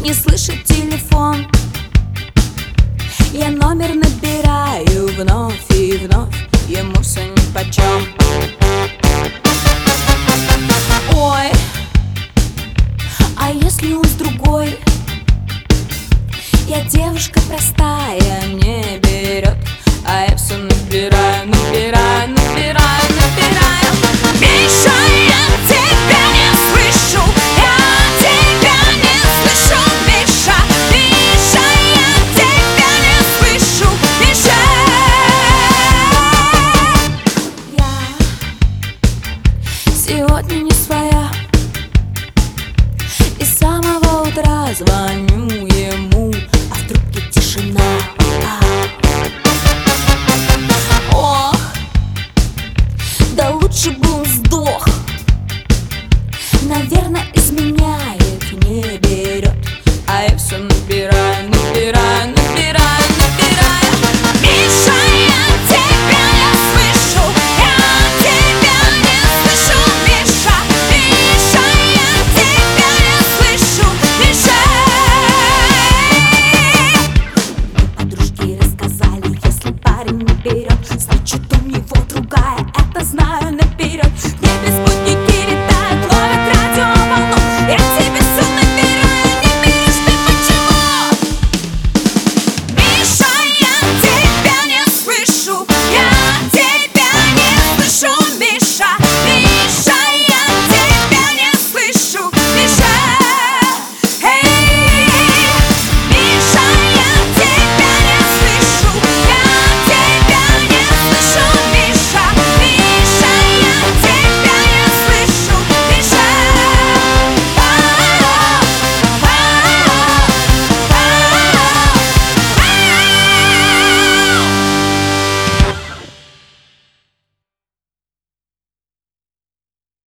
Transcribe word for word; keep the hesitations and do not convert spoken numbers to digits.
не слышит телефон. Я номер набираю вновь и вновь, ему все нипочем. Ой, а если он с другой? Я девушка простая, не берет, а я все набираю, набираю, набираю, набираю. Миша, я тебя не слышу, я тебя не слышу, Миша, Миша, я тебя не слышу, Миша. Я сегодня не своя, и с самого утра звоню